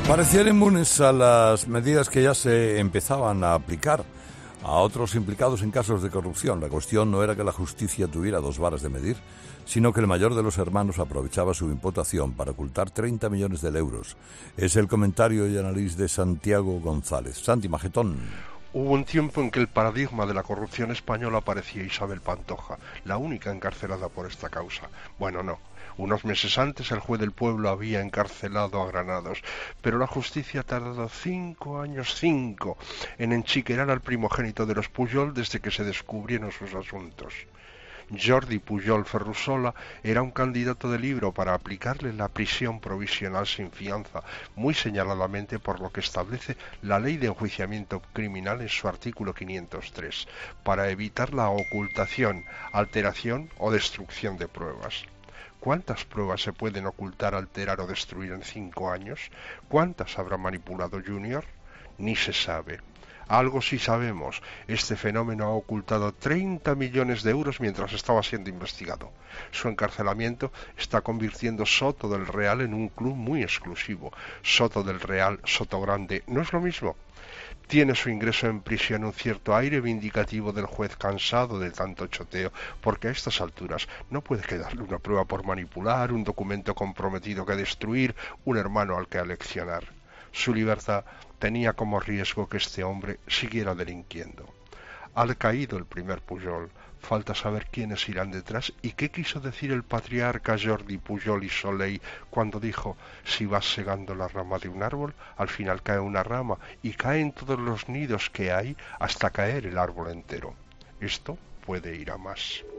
Parecían inmunes a las medidas que ya se empezaban a aplicar a otros implicados en casos de corrupción. La cuestión no era que la justicia tuviera dos varas de medir, sino que el mayor de los hermanos aprovechaba su imputación para ocultar 30 millones de euros. Es el comentario y análisis de Santiago González. Santi Magetón. Hubo un tiempo en que el paradigma de la corrupción española parecía Isabel Pantoja, la única encarcelada por esta causa. Bueno, no. Unos meses antes el juez del pueblo había encarcelado a Granados, pero la justicia ha tardado 5 años, en enchiquerar al primogénito de los Pujol desde que se descubrieron sus asuntos. Jordi Pujol Ferrusola era un candidato de libro para aplicarle la prisión provisional sin fianza, muy señaladamente por lo que establece la Ley de Enjuiciamiento Criminal en su artículo 503, para evitar la ocultación, alteración o destrucción de pruebas. ¿Cuántas pruebas se pueden ocultar, alterar o destruir en 5 años? ¿Cuántas habrá manipulado Junior? Ni se sabe. Algo sí sabemos, este fenómeno ha ocultado 30 millones de euros mientras estaba siendo investigado. Su encarcelamiento está convirtiendo Soto del Real en un club muy exclusivo. Soto del Real, Soto Grande, ¿no es lo mismo? Tiene su ingreso en prisión un cierto aire vindicativo del juez cansado de tanto choteo, porque a estas alturas no puede quedarle una prueba por manipular, un documento comprometido que destruir, un hermano al que aleccionar. Su libertad tenía como riesgo que este hombre siguiera delinquiendo. Ha caído el primer Pujol, falta saber quiénes irán detrás y qué quiso decir el patriarca Jordi Pujol y Soleil cuando dijo: si vas segando la rama de un árbol, al final cae una rama y caen todos los nidos que hay hasta caer el árbol entero. Esto puede ir a más.